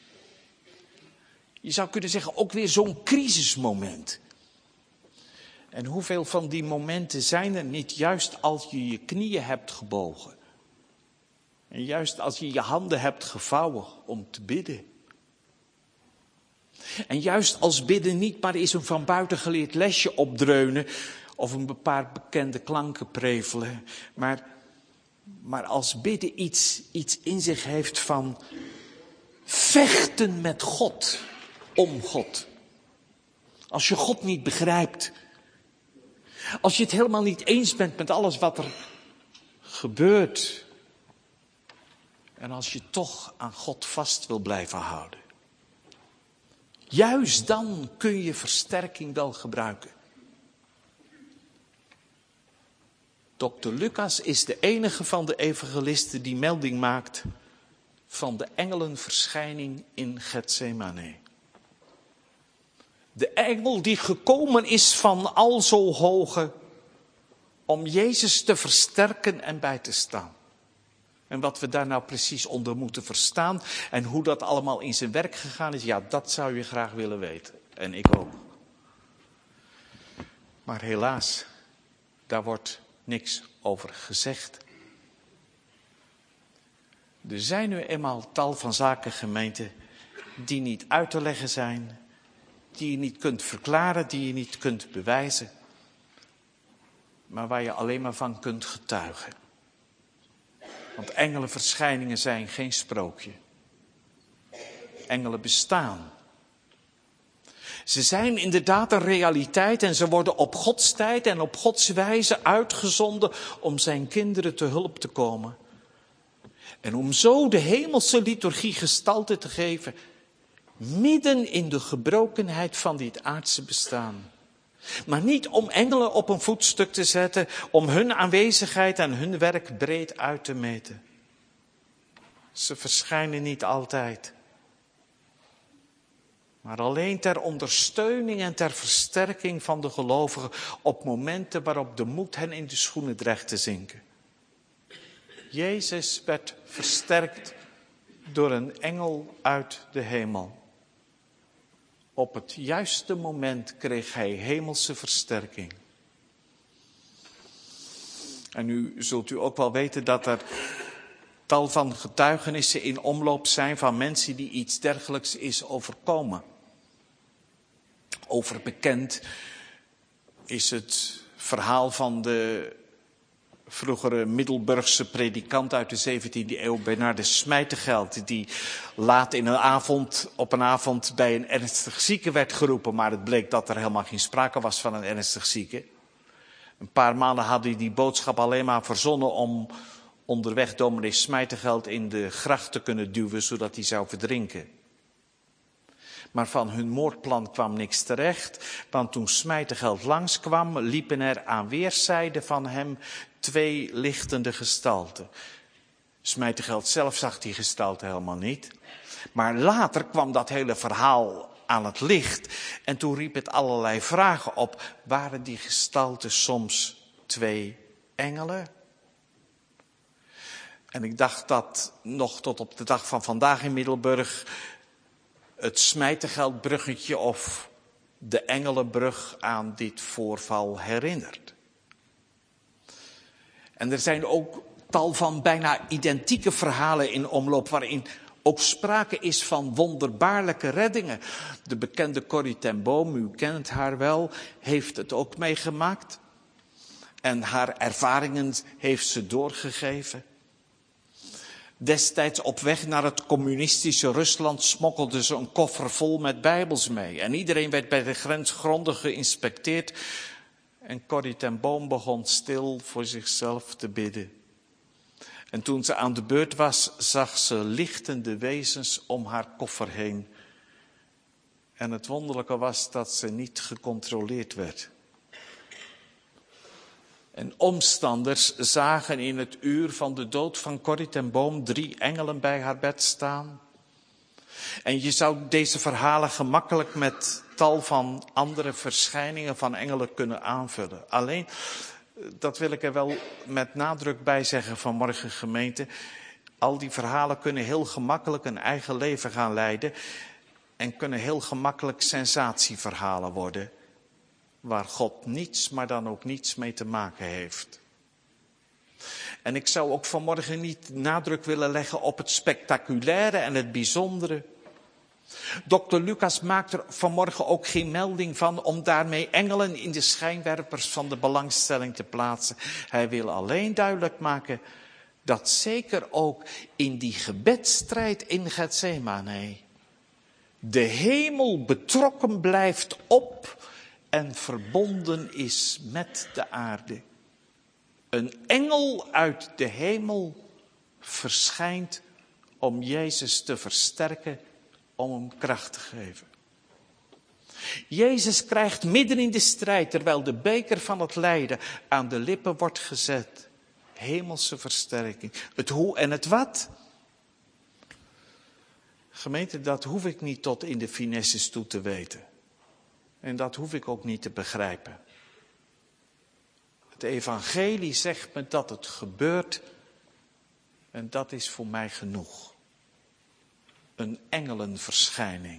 Je zou kunnen zeggen, ook weer zo'n crisismoment. En hoeveel van die momenten zijn er niet juist als je je knieën hebt gebogen. En juist als je je handen hebt gevouwen om te bidden. En juist als bidden niet maar is een van buiten geleerd lesje opdreunen of een paar bekende klanken prevelen. Maar als bidden iets in zich heeft van vechten met God, om God. Als je God niet begrijpt. Als je het helemaal niet eens bent met alles wat er gebeurt. En als je toch aan God vast wil blijven houden. Juist dan kun je versterking wel gebruiken. Dr. Lucas is de enige van de evangelisten die melding maakt van de engelenverschijning in Getsemane. De engel die gekomen is van al zo hoge om Jezus te versterken en bij te staan. En wat we daar nou precies onder moeten verstaan en hoe dat allemaal in zijn werk gegaan is, ja, dat zou je graag willen weten. En ik ook. Maar helaas, daar wordt niks over gezegd. Er zijn nu eenmaal tal van zaken, gemeente, die niet uit te leggen zijn, die je niet kunt verklaren, die je niet kunt bewijzen, maar waar je alleen maar van kunt getuigen. Want engelenverschijningen zijn geen sprookje. Engelen bestaan. Ze zijn inderdaad een realiteit en ze worden op Gods tijd en op Gods wijze uitgezonden om zijn kinderen te hulp te komen. En om zo de hemelse liturgie gestalte te geven Midden in de gebrokenheid van dit aardse bestaan. Maar niet om engelen op een voetstuk te zetten, om hun aanwezigheid en hun werk breed uit te meten. Ze verschijnen niet altijd. Maar alleen ter ondersteuning en ter versterking van de gelovigen op momenten waarop de moed hen in de schoenen dreigt te zinken. Jezus werd versterkt door een engel uit de hemel. Op het juiste moment kreeg hij hemelse versterking. En nu zult u ook wel weten dat er tal van getuigenissen in omloop zijn van mensen die iets dergelijks is overkomen. Overbekend is het verhaal van de vroegere Middelburgse predikant uit de 17e eeuw, Bernardus Smijtegeld, die laat op een avond bij een ernstig zieke werd geroepen, maar het bleek dat er helemaal geen sprake was van een ernstig zieke. Een paar maanden had hij die boodschap alleen maar verzonnen om onderweg dominee Smijtegeld in de gracht te kunnen duwen, zodat hij zou verdrinken. Maar van hun moordplan kwam niks terecht, want toen Smijtegeld langskwam, liepen er aan weerszijden van hem 2 lichtende gestalten. Smijtegeld zelf zag die gestalte helemaal niet. Maar later kwam dat hele verhaal aan het licht en toen riep het allerlei vragen op. Waren die gestalten soms 2 engelen? En ik dacht dat nog tot op de dag van vandaag in Middelburg het Smijtegeldbruggetje of de Engelenbrug aan dit voorval herinnert. En er zijn ook tal van bijna identieke verhalen in omloop waarin ook sprake is van wonderbaarlijke reddingen. De bekende Corrie ten Boom, u kent haar wel, heeft het ook meegemaakt. En haar ervaringen heeft ze doorgegeven. Destijds op weg naar het communistische Rusland smokkelde ze een koffer vol met Bijbels mee. En iedereen werd bij de grens grondig geïnspecteerd. En Corrie ten Boom begon stil voor zichzelf te bidden. En toen ze aan de beurt was, zag ze lichtende wezens om haar koffer heen. En het wonderlijke was dat ze niet gecontroleerd werd. En omstanders zagen in het uur van de dood van Corrie ten Boom 3 engelen bij haar bed staan. En je zou deze verhalen gemakkelijk met tal van andere verschijningen van engelen kunnen aanvullen. Alleen, dat wil ik er wel met nadruk bij zeggen vanmorgen, gemeente. Al die verhalen kunnen heel gemakkelijk een eigen leven gaan leiden. En kunnen heel gemakkelijk sensatieverhalen worden. Waar God niets, maar dan ook niets mee te maken heeft. En ik zou ook vanmorgen niet nadruk willen leggen op het spectaculaire en het bijzondere. Dokter Lucas maakt er vanmorgen ook geen melding van om daarmee engelen in de schijnwerpers van de belangstelling te plaatsen. Hij wil alleen duidelijk maken dat zeker ook in die gebedsstrijd in Getsemane de hemel betrokken blijft op en verbonden is met de aarde. Een engel uit de hemel verschijnt om Jezus te versterken, om hem kracht te geven. Jezus krijgt midden in de strijd, terwijl de beker van het lijden aan de lippen wordt gezet, hemelse versterking. Het hoe en het wat. Gemeente, dat hoef ik niet tot in de finesses toe te weten. En dat hoef ik ook niet te begrijpen. Het evangelie zegt me dat het gebeurt. En dat is voor mij genoeg. Een engelenverschijning.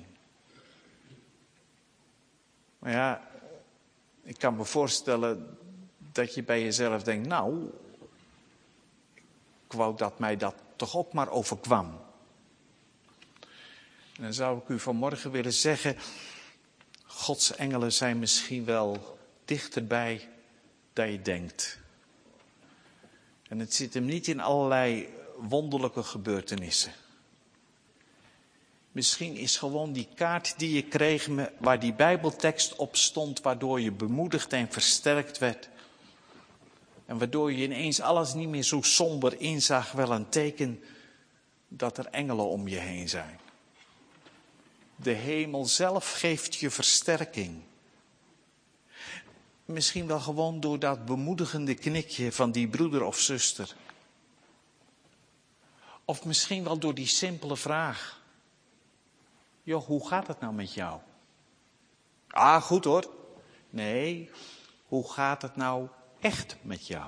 Maar ja, ik kan me voorstellen dat je bij jezelf denkt, nou, ik wou dat mij dat toch ook maar overkwam. En dan zou ik u vanmorgen willen zeggen, Gods engelen zijn misschien wel dichterbij dan je denkt. En het zit hem niet in allerlei wonderlijke gebeurtenissen. Misschien is gewoon die kaart die je kreeg, waar die Bijbeltekst op stond, waardoor je bemoedigd en versterkt werd. En waardoor je ineens alles niet meer zo somber inzag, wel een teken dat er engelen om je heen zijn. De hemel zelf geeft je versterking. Misschien wel gewoon door dat bemoedigende knikje van die broeder of zuster. Of misschien wel door die simpele vraag. Joh, hoe gaat het nou met jou? Ah, goed hoor. Nee, hoe gaat het nou echt met jou?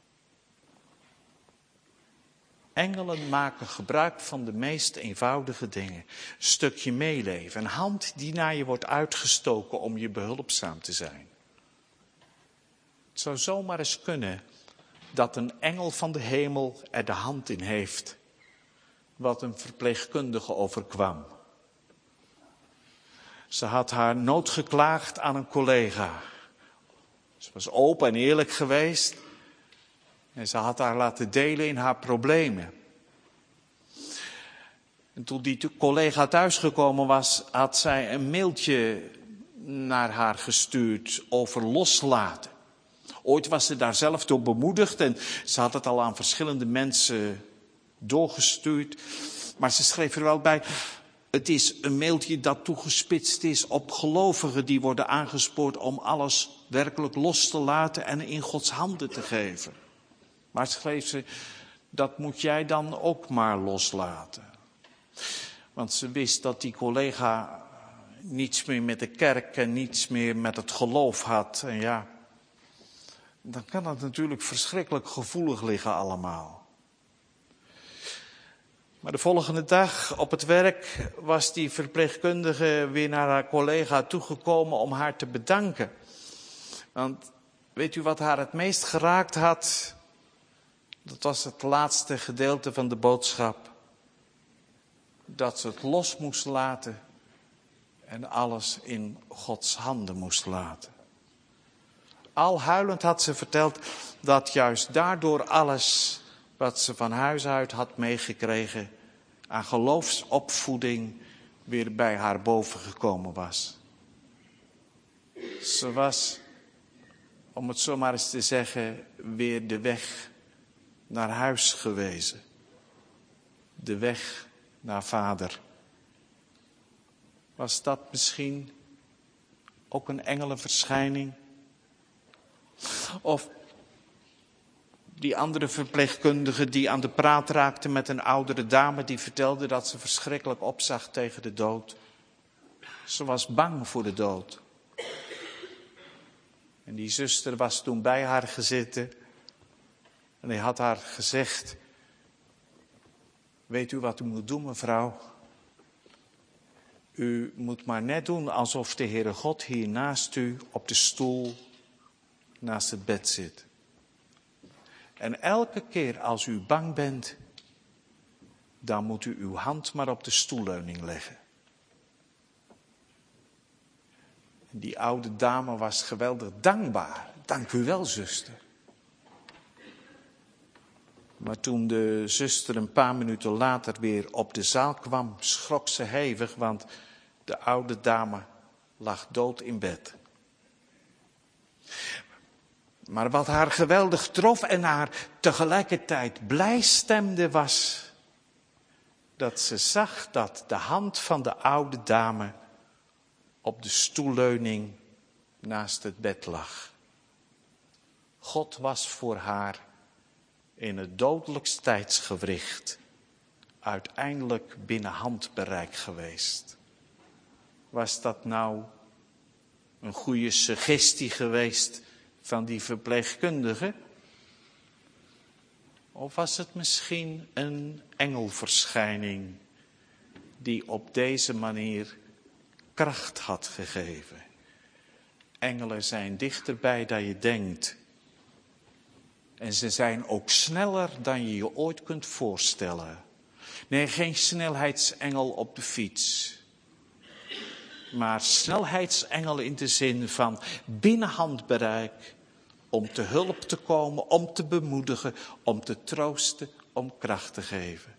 Engelen maken gebruik van de meest eenvoudige dingen. Een stukje meeleven, een hand die naar je wordt uitgestoken om je behulpzaam te zijn. Het zou zomaar eens kunnen dat een engel van de hemel er de hand in heeft wat een verpleegkundige overkwam. Ze had haar nood geklaagd aan een collega. Ze was open en eerlijk geweest. En ze had haar laten delen in haar problemen. En toen die collega thuisgekomen was, had zij een mailtje naar haar gestuurd over loslaten. Ooit was ze daar zelf door bemoedigd en ze had het al aan verschillende mensen doorgestuurd. Maar ze schreef er wel bij, het is een mailtje dat toegespitst is op gelovigen die worden aangespoord om alles werkelijk los te laten en in Gods handen te geven. Maar schreef ze, dat moet jij dan ook maar loslaten. Want ze wist dat die collega niets meer met de kerk en niets meer met het geloof had. En ja, dan kan het natuurlijk verschrikkelijk gevoelig liggen allemaal. Maar de volgende dag op het werk was die verpleegkundige weer naar haar collega toegekomen om haar te bedanken. Want weet u wat haar het meest geraakt had? Dat was het laatste gedeelte van de boodschap. Dat ze het los moest laten en alles in Gods handen moest laten. Al huilend had ze verteld dat juist daardoor alles wat ze van huis uit had meegekregen aan geloofsopvoeding weer bij haar bovengekomen was. Ze was, om het zo maar eens te zeggen, weer de weg naar huis gewezen. De weg naar Vader. Was dat misschien ook een engelenverschijning? Of die andere verpleegkundige die aan de praat raakte met een oudere dame die vertelde dat ze verschrikkelijk opzag tegen de dood. Ze was bang voor de dood. En die zuster was toen bij haar gezeten en hij had haar gezegd, weet u wat u moet doen, mevrouw? U moet maar net doen alsof de Heere God hier naast u op de stoel naast het bed zit. En elke keer als u bang bent, dan moet u uw hand maar op de stoelleuning leggen. En die oude dame was geweldig dankbaar. Dank u wel, zuster. Maar toen de zuster een paar minuten later weer op de zaal kwam, schrok ze hevig, want de oude dame lag dood in bed. Maar wat haar geweldig trof en haar tegelijkertijd blij stemde was dat ze zag dat de hand van de oude dame op de stoelleuning naast het bed lag. God was voor haar in het dodelijkst tijdsgewricht uiteindelijk binnen handbereik geweest. Was dat nou een goede suggestie geweest van die verpleegkundige? Of was het misschien een engelverschijning die op deze manier kracht had gegeven? Engelen zijn dichterbij dan je denkt. En ze zijn ook sneller dan je je ooit kunt voorstellen. Nee, geen snelheidsengel op de fiets. Maar snelheidsengel in de zin van binnen handbereik. Om te hulp te komen, om te bemoedigen, om te troosten, om kracht te geven.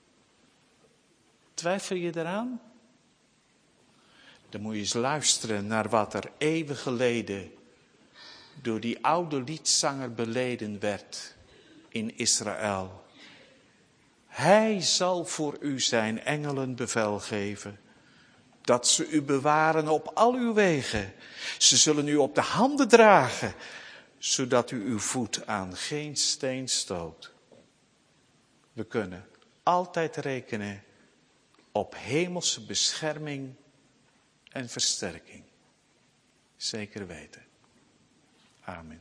Twijfel je eraan? Dan moet je eens luisteren naar wat er eeuwen geleden door die oude liedzanger beleden werd in Israël. Hij zal voor u zijn engelen bevel geven, dat ze u bewaren op al uw wegen. Ze zullen u op de handen dragen, zodat u uw voet aan geen steen stoot. We kunnen altijd rekenen op hemelse bescherming en versterking. Zeker weten. Amen.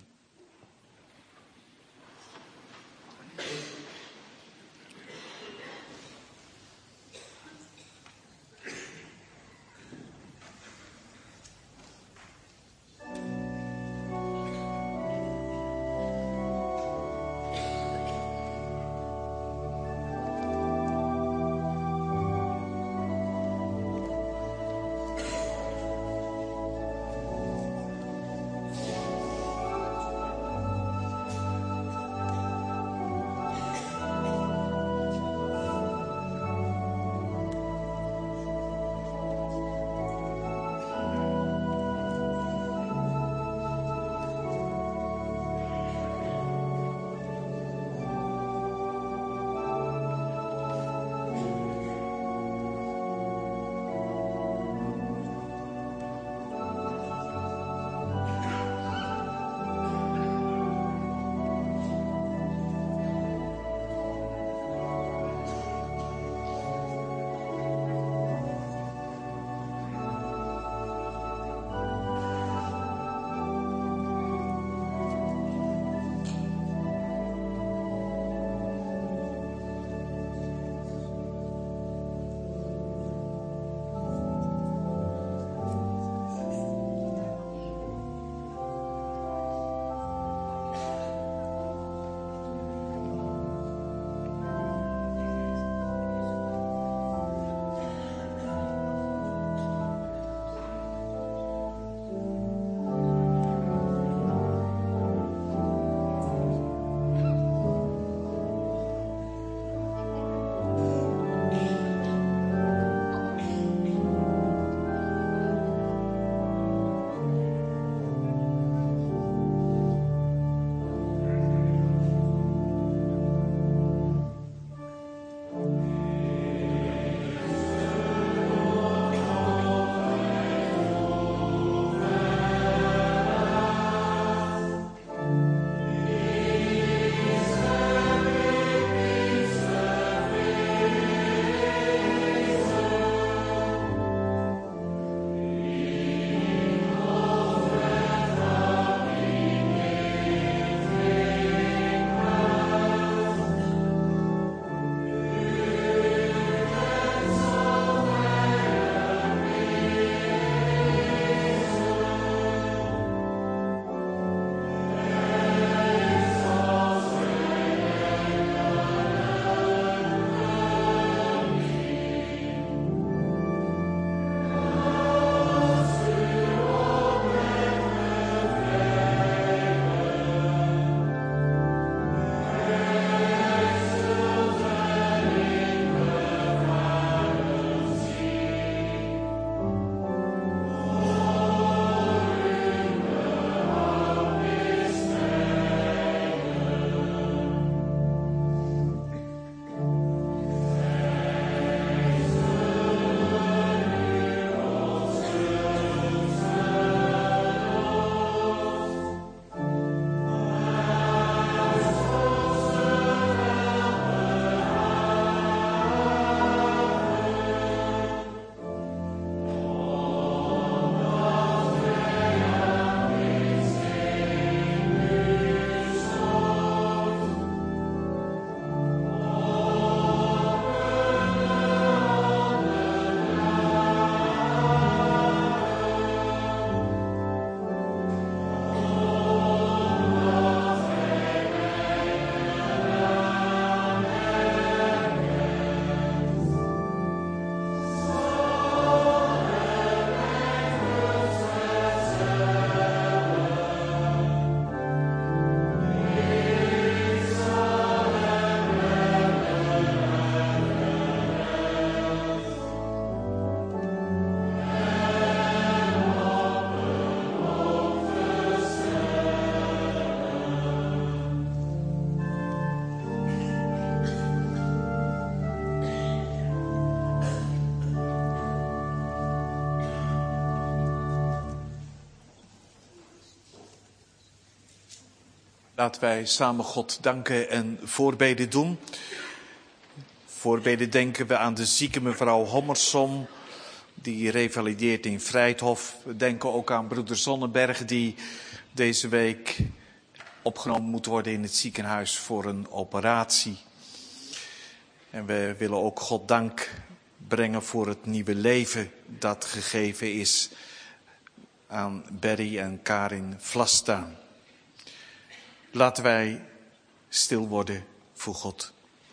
Laten wij samen God danken en voorbeden doen. Voorbeden denken we aan de zieke mevrouw Hommersom, die revalideert in Vrijthof. We denken ook aan broeder Zonneberg, die deze week opgenomen moet worden in het ziekenhuis voor een operatie. En we willen ook God dank brengen voor het nieuwe leven dat gegeven is aan Berry en Karin Vlasta. Laten wij stil worden voor God.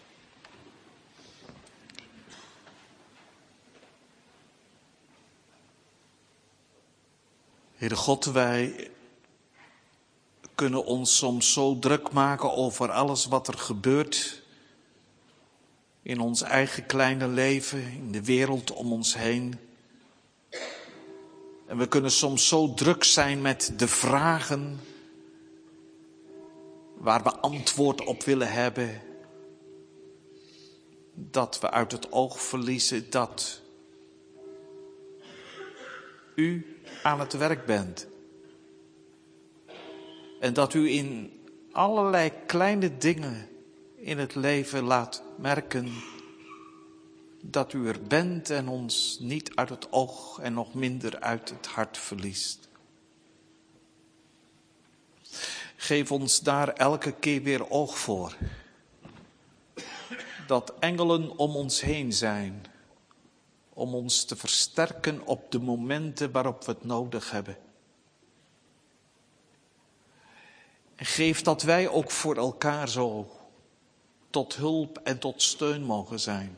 Heere God, wij kunnen ons soms zo druk maken over alles wat er gebeurt in ons eigen kleine leven, in de wereld om ons heen. En we kunnen soms zo druk zijn met de vragen waar we antwoord op willen hebben, dat we uit het oog verliezen dat u aan het werk bent. En dat u in allerlei kleine dingen in het leven laat merken dat u er bent en ons niet uit het oog en nog minder uit het hart verliest. Geef ons daar elke keer weer oog voor. Dat engelen om ons heen zijn, om ons te versterken op de momenten waarop we het nodig hebben. En geef dat wij ook voor elkaar zo tot hulp en tot steun mogen zijn.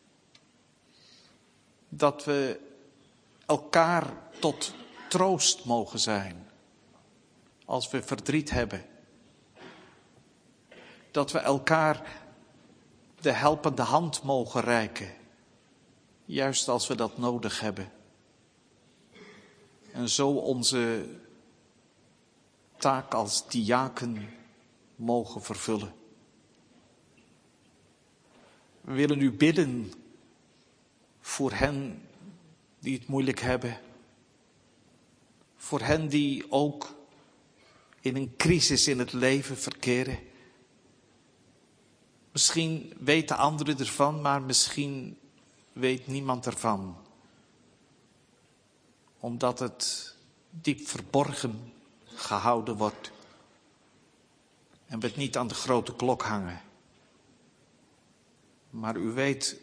Dat we elkaar tot troost mogen zijn als we verdriet hebben. Dat we elkaar de helpende hand mogen reiken, juist als we dat nodig hebben. En zo onze taak als diaken mogen vervullen. We willen u bidden voor hen die het moeilijk hebben. Voor hen die ook in een crisis in het leven verkeren. Misschien weten anderen ervan, maar misschien weet niemand ervan. Omdat het diep verborgen gehouden wordt. En we het niet aan de grote klok hangen. Maar u weet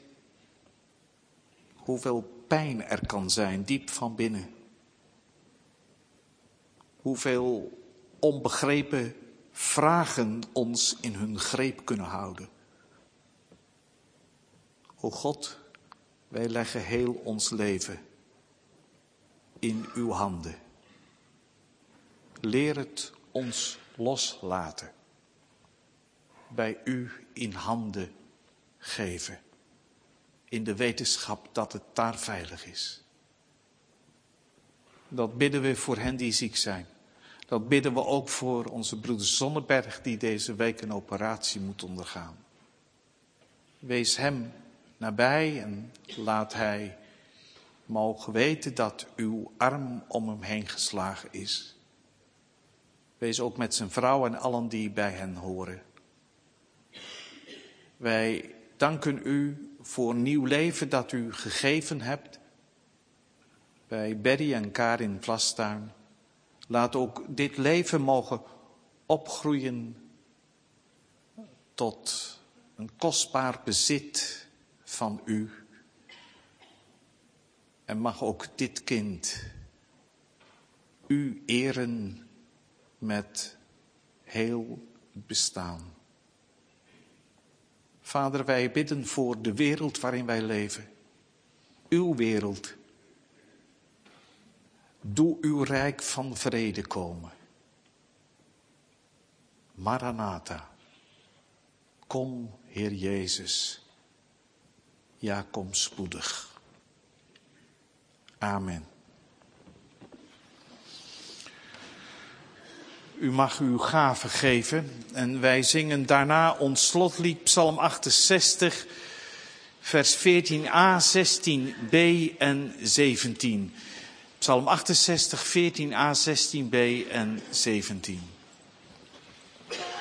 hoeveel pijn er kan zijn, diep van binnen. Hoeveel onbegrepen vragen ons in hun greep kunnen houden. O God, wij leggen heel ons leven in uw handen. Leer het ons loslaten. Bij u in handen geven. In de wetenschap dat het daar veilig is. Dat bidden we voor hen die ziek zijn. Dat bidden we ook voor onze broeder Zonneberg die deze week een operatie moet ondergaan. Wees hem nabij en laat hij mogen weten dat uw arm om hem heen geslagen is. Wees ook met zijn vrouw en allen die bij hen horen. Wij danken u voor nieuw leven dat u gegeven hebt bij Berry en Karin Vlastuin. Laat ook dit leven mogen opgroeien tot een kostbaar bezit van u. En mag ook dit kind u eren met heel het bestaan. Vader, wij bidden voor de wereld waarin wij leven. Uw wereld. Doe uw rijk van vrede komen. Maranatha. Kom, Heer Jezus. Ja, kom spoedig. Amen. U mag uw gave geven en wij zingen daarna ons slotlied Psalm 68, vers 14a, 16b en 17. Psalm 68, 14a, 16b en 17.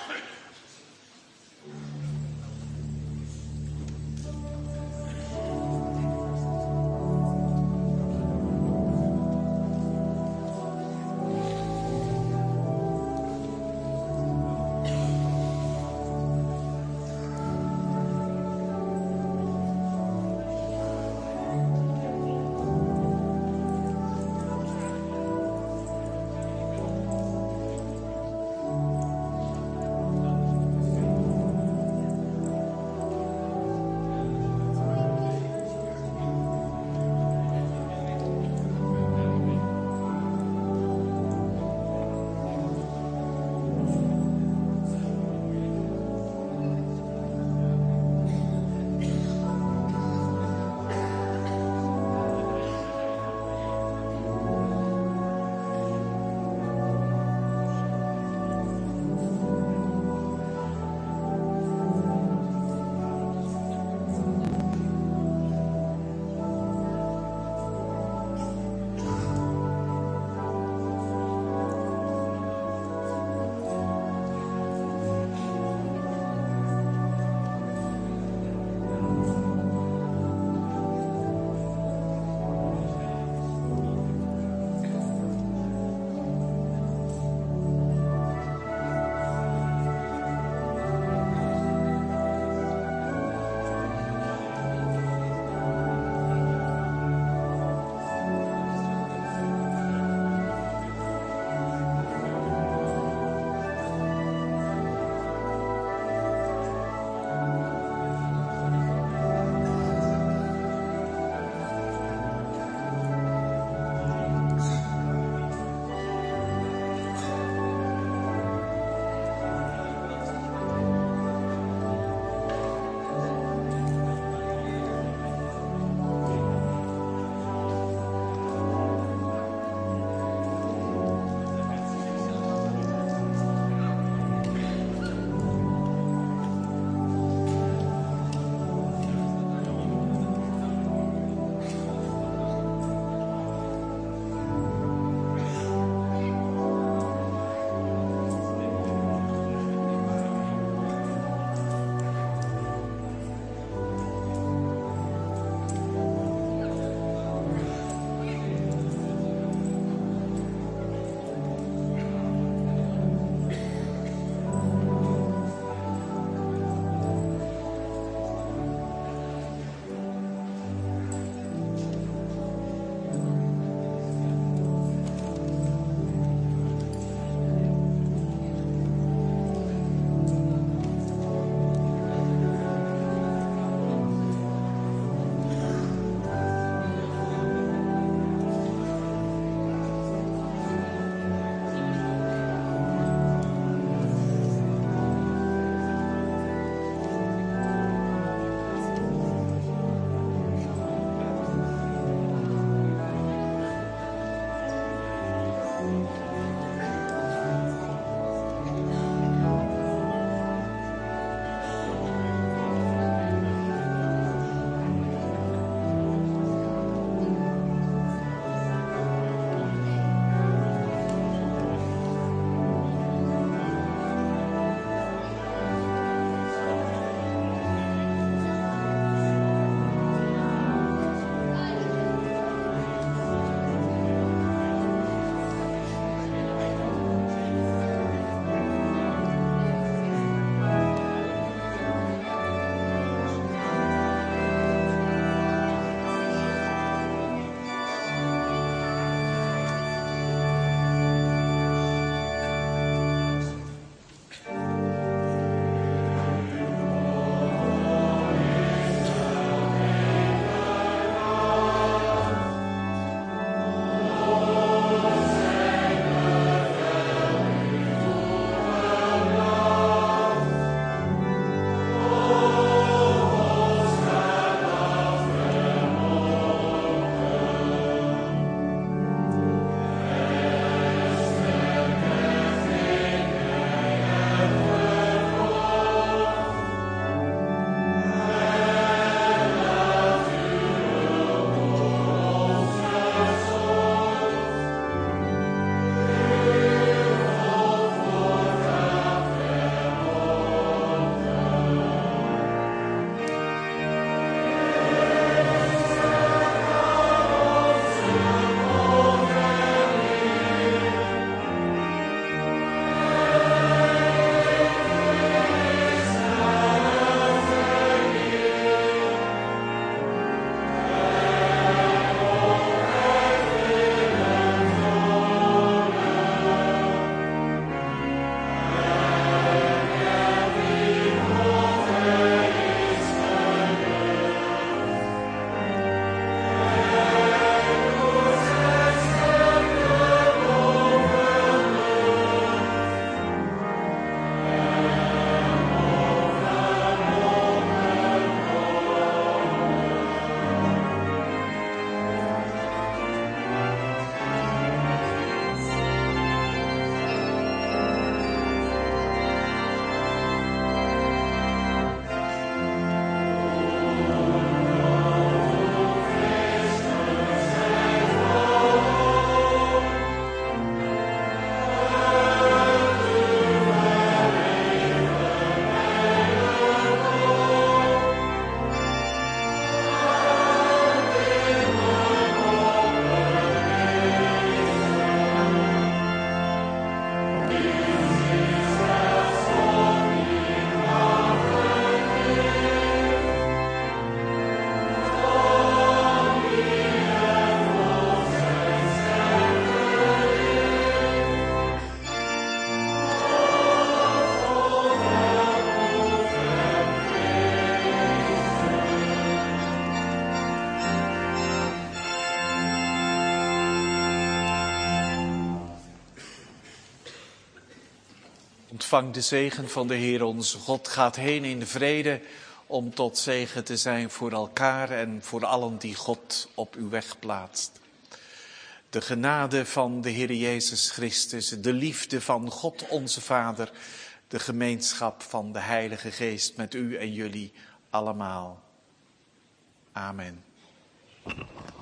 Ontvang de zegen van de Heer onze God. Gaat heen in de vrede om tot zegen te zijn voor elkaar en voor allen die God op uw weg plaatst. De genade van de Heer Jezus Christus, de liefde van God onze Vader, de gemeenschap van de Heilige Geest met u en jullie allemaal. Amen.